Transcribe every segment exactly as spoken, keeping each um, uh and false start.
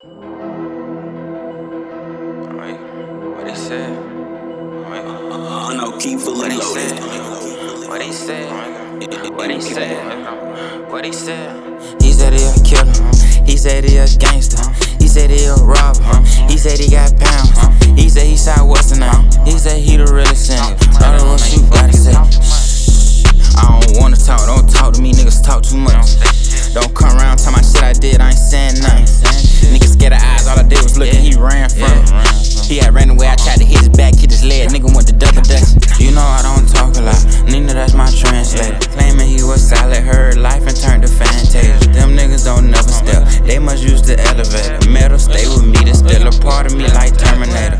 What he said? Uh, no, keep fully loaded. What he said? What he said? What he said? He said he a killer. He said he a gangster. He said he a robber. He said he got pounds. He said he shot what's the name. He said he the realest nigga. Tell her what you gotta say. I don't wanna talk, don't talk to me, niggas talk too much. Don't come around, tell my shit I did, I ain't saying nothing. Niggas scared of eyes, all I did was look and he ran from it. He had ran away, I tried to hit his back, hit his leg, nigga went to double dutch. You know I don't talk a lot, Nina that's my translator. Claiming he was solid, heard life and turned to Fantasia. Them niggas don't never step, they must use the elevator. Metal stay with me, they still a part of me like Terminator.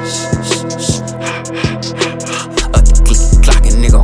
Up the click, clockin' nigga.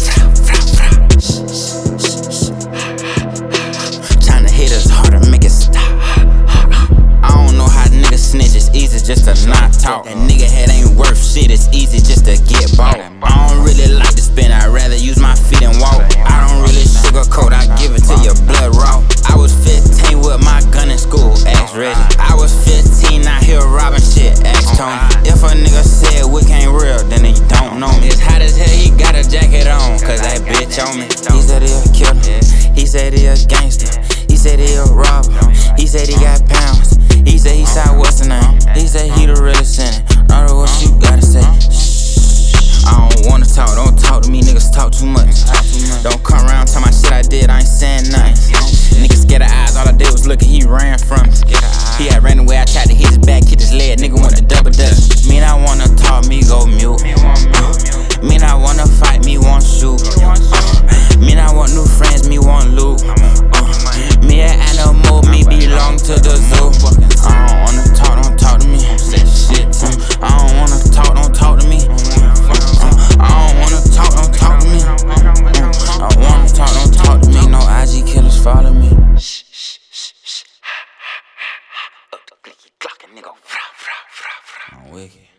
Tryna hit us harder, make it stop. I don't know how niggas snitch, it's easy just to not talk. That nigga head ain't worth shit, it's easy just to get bought. I don't really like to spin, I'd rather use my feet and walk. I don't really sugarcoat, I give it to your blood raw. I was fifteen with my gun in school, ask Reggie. I was fifteen, out here robbing shit, ask Tony. If a nigga said Wick ain't real, then he don't know me. It's hot as hell, he got a jacket on, cause that bitch on me. He said he a killer, he said he a gangster. He said he a robber, he said he got pounds. He said he shot what's the name, he said he the realest in it. Know what you gotta say. I don't wanna talk, don't talk to me, niggas talk too much. Don't come around, tell my shit I did, I ain't saying nothing. Niggas scared of eyes, all I did was look and he ran from it. He had ran away, I tried to hit his back, hit his leg, nigga went to double dutch. Me not wanna talk, me go mute. Me not wanna fight, me want shoot. Me not want new friends, me want loot. Me an animal, me belong to the zoo. I don't wanna talk, don't talk to me. Shit to me. I don't wanna talk, don't talk to me. I don't wanna talk, don't talk to me. I wanna talk, don't talk to me. No I G killers follow me. Shh, shh, shh, shh. Up the clicky clockin' nigga. I'm wicked.